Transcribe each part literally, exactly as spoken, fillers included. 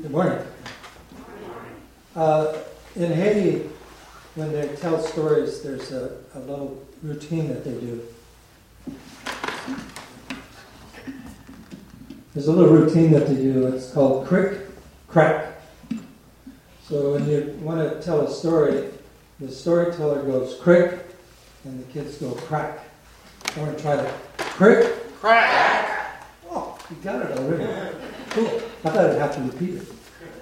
Good morning. Uh, in Haiti, when they tell stories, there's a, a little routine that they do. There's a little routine that they do. It's called crick, crack. So when you want to tell a story, the storyteller goes crick, and the kids go crack. I want to try that. Crick, Crack. Oh, you got it already. Cool. I thought I'd have to repeat it.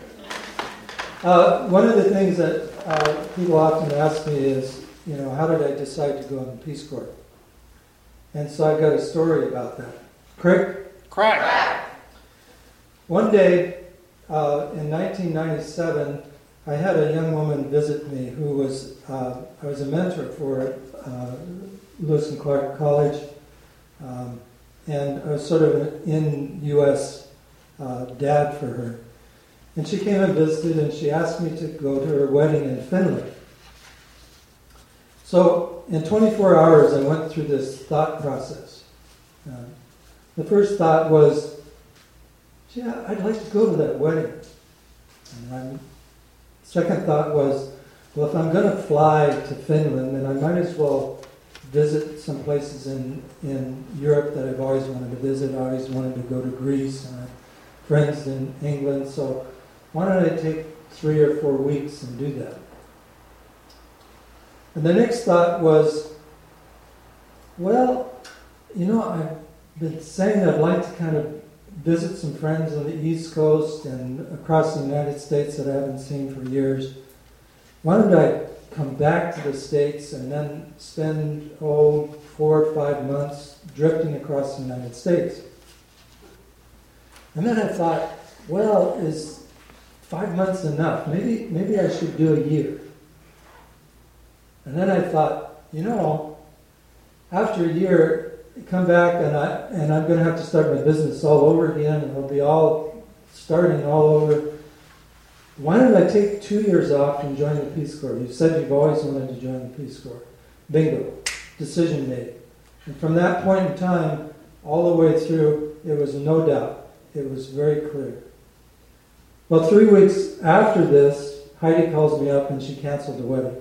Uh, one of the things that uh, people often ask me is, you know, how did I decide to go in the Peace Corps? And so I've got a story about that. Crick? Crack. One day, uh, in nineteen ninety-seven, I had a young woman visit me who was, uh, I was a mentor for uh, Lewis and Clark College, um, and I was sort of an in-U S uh, dad for her. And she came and visited, and she asked me to go to her wedding in Finland. So in twenty-four hours, I went through this thought process. Uh, the first thought was, yeah, I'd like to go to that wedding. And my second thought was, well, if I'm going to fly to Finland, then I might as well visit some places in, in Europe that I've always wanted to visit. I always wanted to go to Greece, and I have friends in England, so why don't I take three or four weeks and do that? And the next thought was, well, you know, I've been saying I'd like to kind of visit some friends on the East Coast and across the United States that I haven't seen for years. Why don't I come back to the States and then spend, oh, four or five months drifting across the United States? And then I thought, well, is five months enough? Maybe, maybe I should do a year. And then I thought, you know, after a year, come back and, I, and I'm going to have to start my business all over again, and it'll be all starting all over. Why don't I take two years off and join the Peace Corps? You said you've always wanted to join the Peace Corps. Bingo. Decision made. And from that point in time, all the way through, it was no doubt. It was very clear. Well, three weeks after this, Heidi calls me up and she canceled the wedding.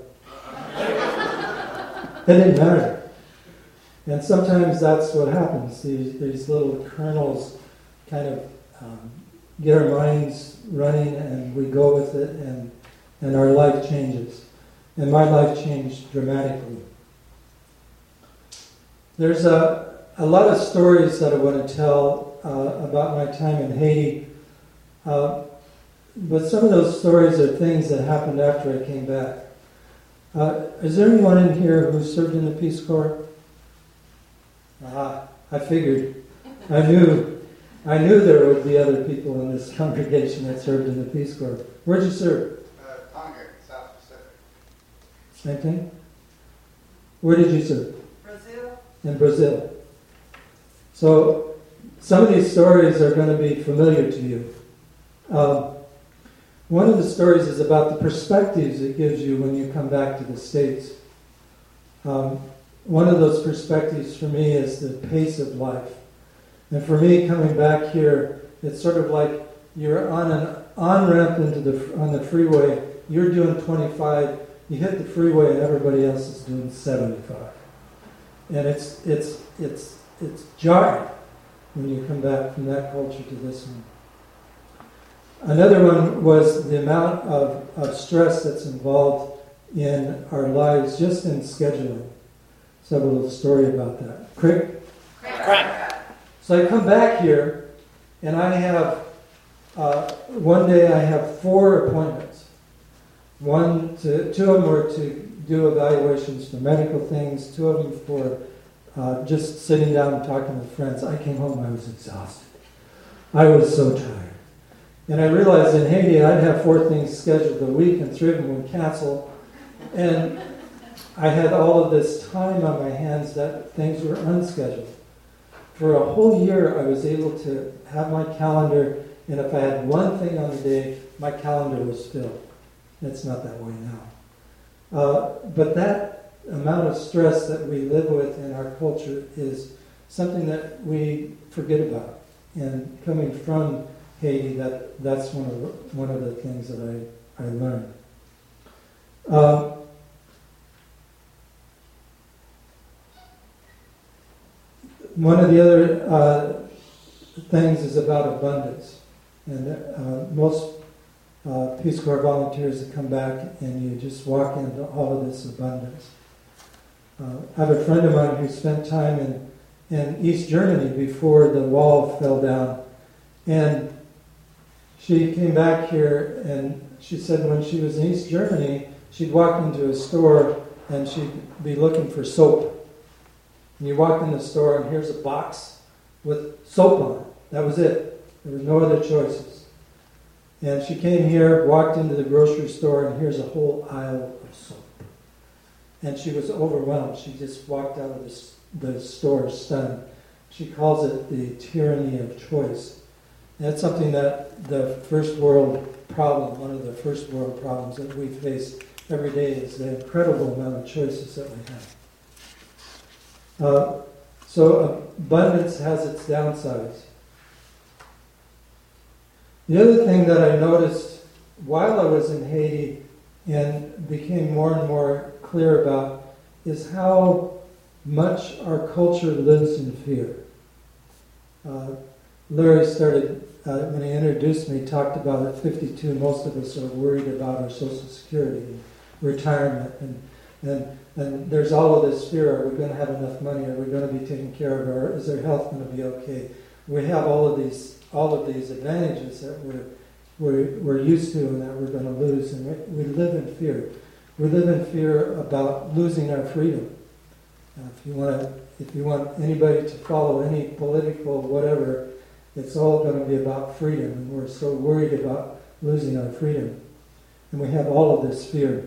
It didn't matter. And sometimes that's what happens. These, these little kernels kind of um, get our minds running, and we go with it, and, and our life changes. And my life changed dramatically. There's a, a lot of stories that I want to tell uh, about my time in Haiti. Uh, but some of those stories are things that happened after I came back. Uh, is there anyone in here who served in the Peace Corps? Ah, I figured. I knew I knew there would be other people in this congregation that served in the Peace Corps. Where'd you serve? Uh, Tonga, South Pacific. Same thing? Where did you serve? Brazil. In Brazil. So some of these stories are going to be familiar to you. Um, one of the stories is about the perspectives it gives you when you come back to the States. Um, One of those perspectives for me is the pace of life. And for me, coming back here, it's sort of like you're on an on-ramp into the on the freeway. You're doing twenty-five. You hit the freeway, and everybody else is doing seventy-five. And it's it's it's it's jarring when you come back from that culture to this one. Another one was the amount of, of stress that's involved in our lives, just in scheduling. So I have a little story about that. Crick? Crack. So I come back here, and I have, uh, one day I have four appointments. One, to, two of them are to do evaluations for medical things, two of them for uh, just sitting down and talking with friends. I came home, I was exhausted. I was so tired. And I realized in Haiti I'd have four things scheduled a week, and three of them would cancel. And I had all of this time on my hands that things were unscheduled. For a whole year, I was able to have my calendar, and if I had one thing on the day, my calendar was filled. It's not that way now. Uh, but that amount of stress that we live with in our culture is something that we forget about. And coming from Haiti, that that's one of the, one of the things that I I learned. Uh, one of the other uh, things is about abundance, and uh, most uh, Peace Corps volunteers that come back and you just walk into all of this abundance. Uh, I have a friend of mine who spent time in in East Germany before the wall fell down, and she came back here and she said when she was in East Germany, she'd walk into a store and she'd be looking for soap. And you walk in the store and here's a box with soap on it. That was it. There were no other choices. And she came here, walked into the grocery store, and here's a whole aisle of soap. And she was overwhelmed. She just walked out of this, the store stunned. She calls it the tyranny of choice. And that's something that the first world problem, one of the first world problems that we face every day is the incredible amount of choices that we have. Uh, so abundance has its downsides. The other thing that I noticed while I was in Haiti and became more and more clear about is how much our culture lives in fear. Uh, Larry started, uh, when he introduced me, talked about at fifty-two, most of us are worried about our Social Security and retirement, and, and, and there's all of this fear. Are we going to have enough money? Are we going to be taken care of? Or is our health going to be okay? We have all of these all of these advantages that we're, we're, we're used to and that we're going to lose, and we, we live in fear. We live in fear about losing our freedom. Uh, if you want to, if you want anybody to follow any political whatever, it's all going to be about freedom, and we're so worried about losing our freedom, and we have all of this fear.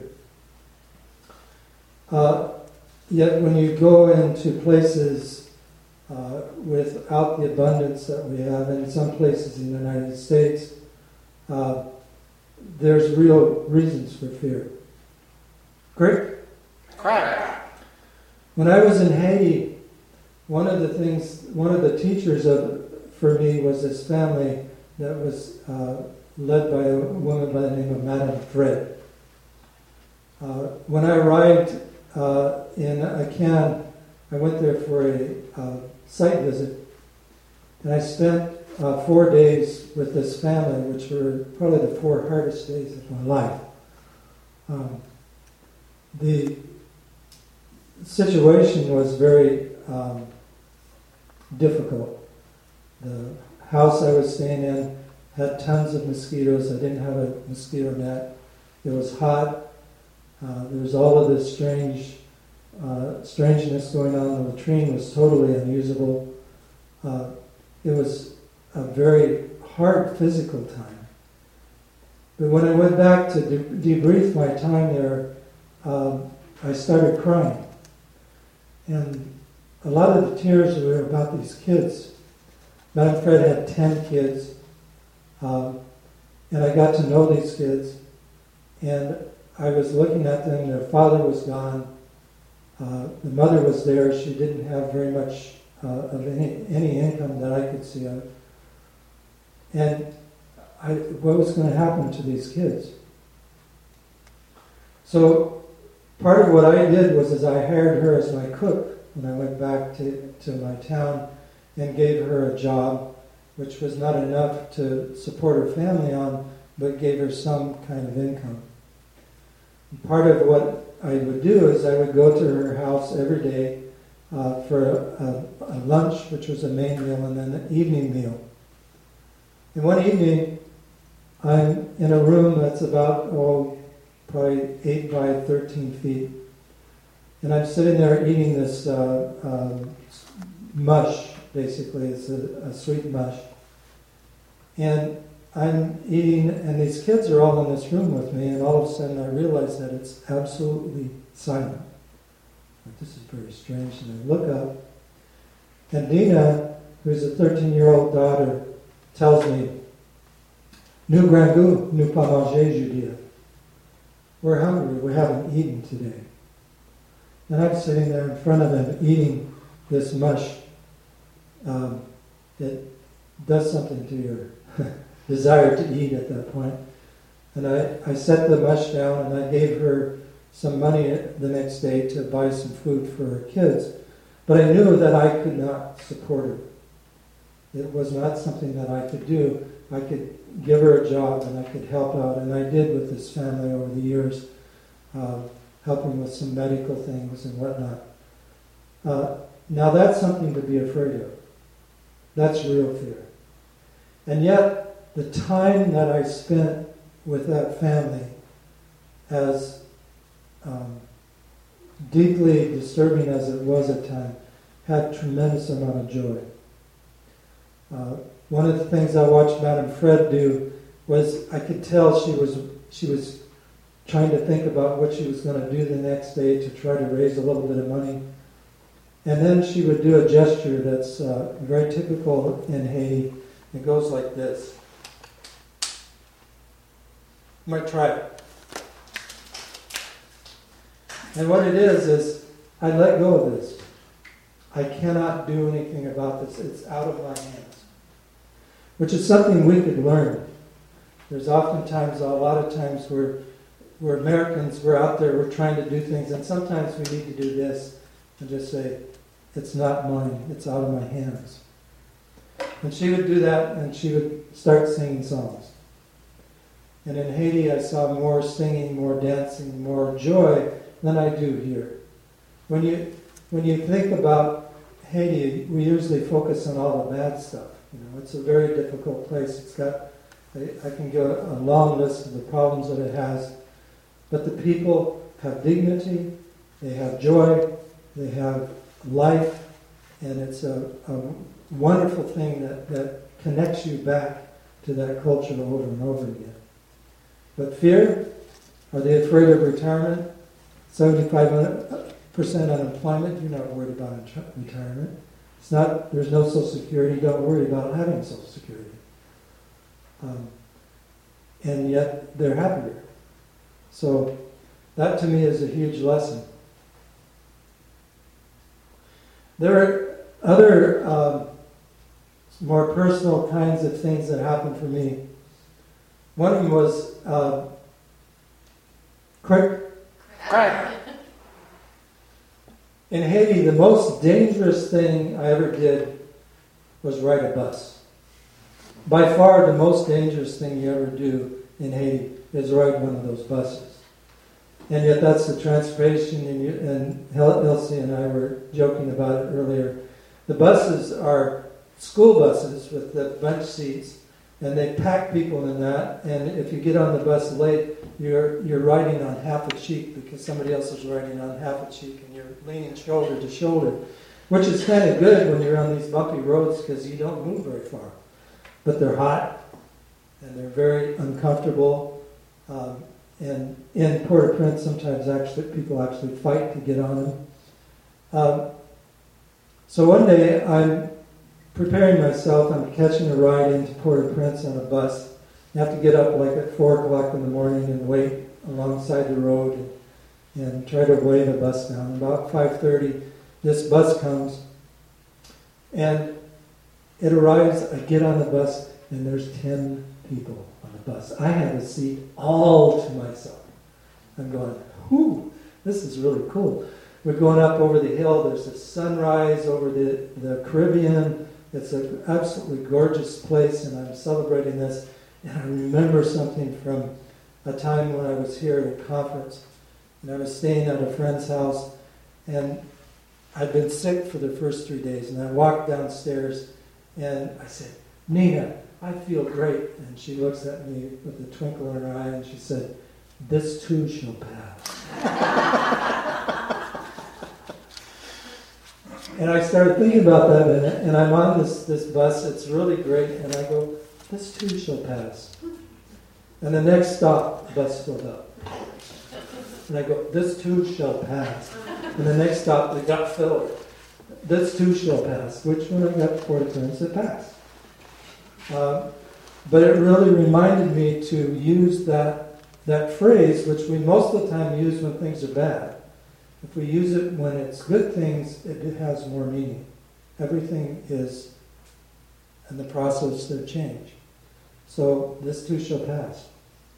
Uh, yet, when you go into places uh, without the abundance that we have, and in some places in the United States, uh, there's real reasons for fear. Great. Correct. When I was in Haiti, one of the things, one of the teachers of, for me was this family that was uh, led by a woman by the name of Madame Fred. Uh, when I arrived uh, in Acan, I went there for a uh, site visit, and I spent uh, four days with this family, which were probably the four hardest days of my life. Um, the situation was very um, difficult. The house I was staying in had tons of mosquitoes. I didn't have a mosquito net. It was hot. Uh, there was all of this strange uh, strangeness going on. The latrine was totally unusable. Uh, it was a very hard physical time. But when I went back to de- debrief my time there, um, I started crying. And a lot of the tears were about these kids. Madame Fred had ten kids, um, and I got to know these kids, and I was looking at them. Their father was gone. Uh, the mother was there. She didn't have very much uh, of any any income that I could see of. And I, what was going to happen to these kids? So part of what I did was is I hired her as my cook when I went back to, to my town and gave her a job, which was not enough to support her family on, but gave her some kind of income. And part of what I would do is I would go to her house every day uh, for a, a, a lunch, which was a main meal, and then an evening meal. And one evening, I'm in a room that's about, oh, probably eight by thirteen feet. And I'm sitting there eating this uh, um, mush, basically. It's a, a sweet mush. And I'm eating, and these kids are all in this room with me, and all of a sudden I realize that it's absolutely silent. Like, this is very strange. And I look up, and Dina, who's a thirteen-year-old daughter, tells me, "Nous grand goût, nous pas manger, Judea." We're hungry, we haven't eaten today. And I'm sitting there in front of them eating this mush. Um, it does something to your desire to eat at that point. And I, I set the mush down and I gave her some money the next day to buy some food for her kids. But I knew that I could not support her. It was not something that I could do. I could give her a job and I could help out, and I did with this family over the years, uh, helping with some medical things and whatnot. Uh, now that's something to be afraid of. That's real fear. And yet, the time that I spent with that family, as um, deeply disturbing as it was at times, had tremendous amount of joy. Uh, one of the things I watched Madame Fred do was I could tell she was she was trying to think about what she was going to do the next day to try to raise a little bit of money. And then she would do a gesture that's uh, very typical in Haiti. It goes like this. You might try it. And what it is, is I let go of this. I cannot do anything about this. It's out of my hands. Which is something we could learn. There's oftentimes, a lot of times, where we're Americans, we're out there, we're trying to do things, and sometimes we need to do this and just say, it's not mine, it's out of my hands. And she would do that, and she would start singing songs. And in Haiti, I saw more singing, more dancing, more joy than I do here. When you when you think about Haiti, we usually focus on all the bad stuff. You know, it's a very difficult place. It's got, I, I can give a long list of the problems that it has, but the people have dignity, they have joy, they have life, and it's a, a wonderful thing that, that connects you back to that culture over and over again. But fear, are they afraid of retirement? seventy-five percent unemployment, you're not worried about retirement. It's not, there's no Social Security, don't worry about having Social Security. Um, and yet they're happier. So that to me is a huge lesson. There are other um, more personal kinds of things that happened for me. One of them was uh, crack. Crack. In Haiti, the most dangerous thing I ever did was ride a bus. By far, the most dangerous thing you ever do in Haiti is ride one of those buses. And yet that's the transportation, and, you, and Elsie and I were joking about it earlier. The buses are school buses with the bench seats, and they pack people in that, and if you get on the bus late, you're you're riding on half a cheek because somebody else is riding on half a cheek, and you're leaning shoulder to shoulder, which is kind of good when you're on these bumpy roads because you don't move very far. But they're hot, and they're very uncomfortable, um, and in Port-au-Prince, sometimes actually people actually fight to get on them. Um, so one day, I'm preparing myself, I'm catching a ride into Port-au-Prince on a bus. You have to get up like at four o'clock in the morning and wait alongside the road and, and try to weigh the bus down. About five thirty, this bus comes, and it arrives, I get on the bus, and there's ten people on the bus. I have a seat all to myself. I'm going, whew, this is really cool. We're going up over the hill, there's a sunrise over the, the Caribbean. It's an absolutely gorgeous place, and I'm celebrating this. And I remember something from a time when I was here at a conference, and I was staying at a friend's house, and I'd been sick for the first three days, and I walked downstairs, and I said, Nina, I feel great. And she looks at me with a twinkle in her eye, and she said, this too shall pass. And I started thinking about that, and, and I'm on this, this bus, it's really great, and I go, this too shall pass. And the next stop, the bus filled up. And I go, this too shall pass. And the next stop, it got filled. This too shall pass, which when I got to Port-au-Prince, it passed. Um, but it really reminded me to use that, that phrase, which we most of the time use when things are bad. If we use it when it's good things, it has more meaning. Everything is in the process of change. So this too shall pass.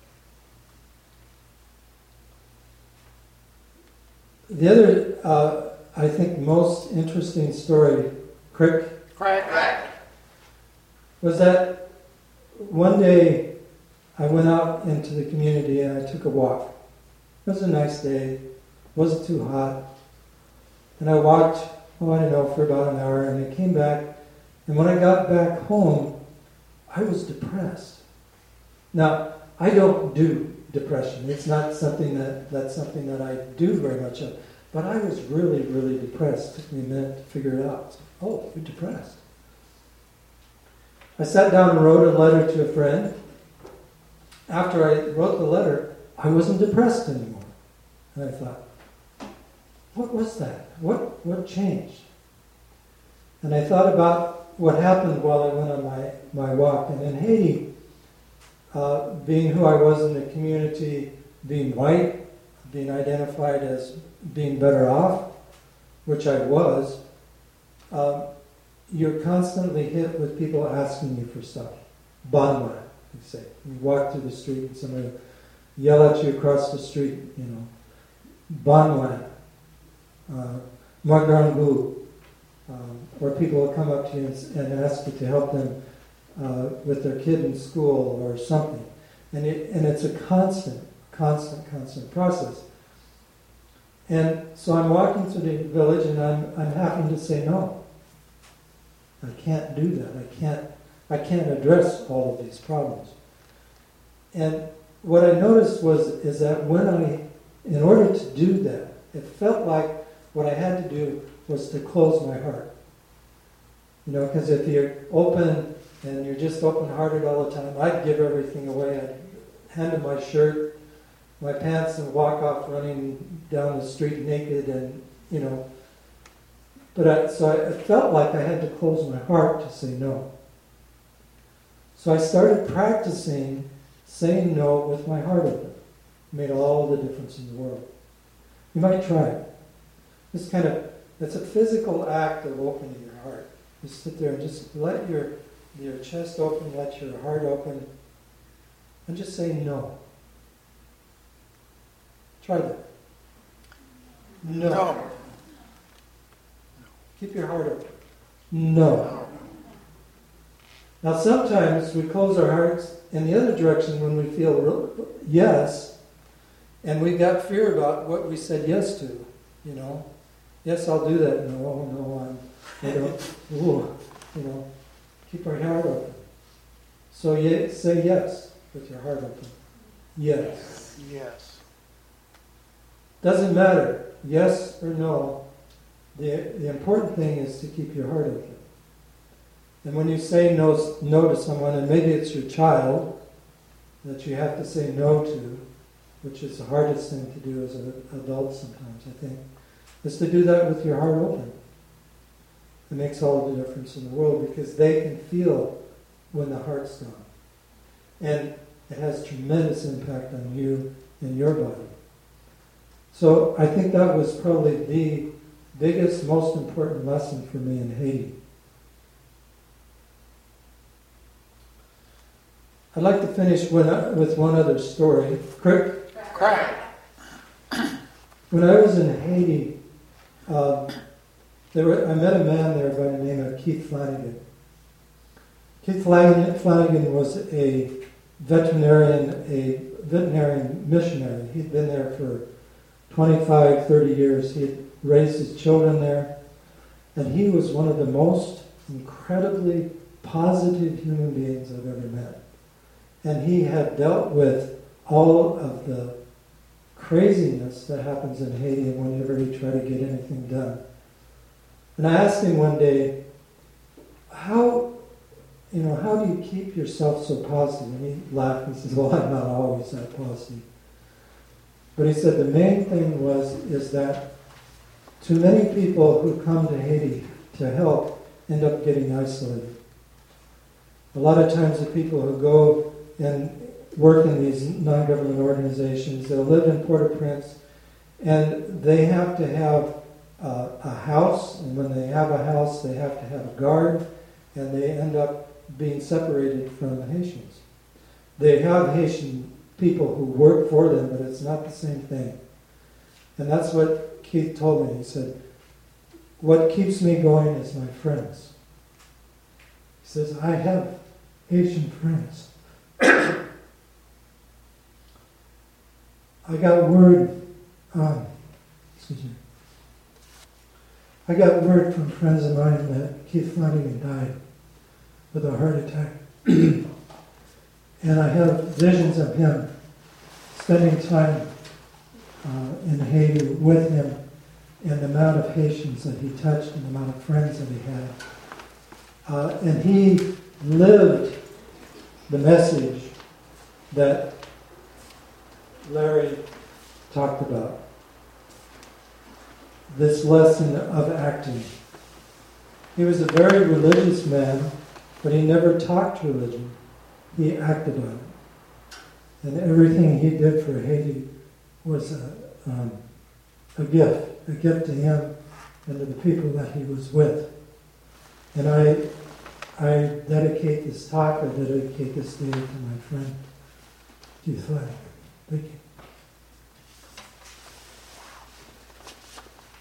The other, uh, I think, most interesting story, Crick, Crack. was that one day I went out into the community and I took a walk. It was a nice day, wasn't too hot. And I walked, oh, I don't know, for about an hour, and I came back. And when I got back home, I was depressed. Now, I don't do depression. It's not something that that's something that I do very much of. But I was really, really depressed. It took me a minute to figure it out. Oh, you're depressed. I sat down and wrote a letter to a friend. After I wrote the letter, I wasn't depressed anymore. And I thought, what was that? What what changed? And I thought about what happened while I went on my, my walk. And in Haiti, uh, being who I was in the community, being white, being identified as being better off, which I was, um, you're constantly hit with people asking you for stuff. Bottom line, you say. You walk through the street and somebody will yell at you across the street, you know. Bottom line. Uh, Magrangu. Um, or people will come up to you and, and ask you to help them uh, with their kid in school or something. And, it, and it's a constant, constant, constant process. And so I'm walking through the village and I'm, I'm having to say no. I can't do that. I can't, I can't address all of these problems. And what I noticed was is that when I, in order to do that, it felt like what I had to do was to close my heart. You know, because if you're open and you're just open-hearted all the time, I'd give everything away. I'd hand them my shirt, my pants, and walk off running down the street naked, and you know. But I, so I, it felt like I had to close my heart to say no. So I started practicing saying no with my heart open. It made all the difference in the world. You might try it. Just kind of, it's a physical act of opening your heart. You sit there and just let your your chest open, let your heart open, and just say no. Try that. No. No. Keep your heart open. No. Now sometimes we close our hearts in the other direction when we feel real, yes, and we got fear about what we said yes to, you know. Yes, I'll do that. No, oh, no, I'm, I don't, ooh, you know, keep our heart open. So ye- say yes with your heart open. Yes. Yes. Doesn't matter, yes or no. The, the important thing is to keep your heart open. And when you say no, no to someone, and maybe it's your child that you have to say no to, which is the hardest thing to do as an adult sometimes, I think, is to do that with your heart open. It makes all the difference in the world because they can feel when the heart's gone. And it has tremendous impact on you and your body. So I think that was probably the biggest, most important lesson for me in Haiti. I'd like to finish with one other story. Crick? Crack. When I was in Haiti, um, there were, I met a man there by the name of Keith Flanagan. Keith Flanagan, Flanagan was a veterinarian, a veterinarian missionary. He'd been there for twenty-five, thirty years. He had raised his children there. And he was one of the most incredibly positive human beings I've ever met. And he had dealt with all of the craziness that happens in Haiti whenever he tried to get anything done. And I asked him one day, how, you know, how do you keep yourself so positive? And he laughed and says, well, I'm not always that positive. But he said the main thing was, is that too many people who come to Haiti to help end up getting isolated. A lot of times the people who go and work in these non-government organizations, they'll live in Port-au-Prince, and they have to have uh, a house, and when they have a house, they have to have a guard, and they end up being separated from the Haitians. they have Haitian people who work for them, but it's not the same thing. And that's what Keith told me. He said, what keeps me going is my friends. He says, I have Haitian friends. I got word, um, excuse me, I got word from friends of mine that Keith Flanagan died with a heart attack. And I have visions of him spending time uh, in Haiti with him, and the amount of Haitians that he touched and the amount of friends that he had. Uh, and he lived the message that Larry talked about. This lesson of acting. He was a very religious man, but he never talked religion. He acted on it. And everything he did for Haiti was a, um, a gift, a gift to him and to the people that he was with. And I, I dedicate this talk, I dedicate this day to my friend, Keith Flanagan. Thank you.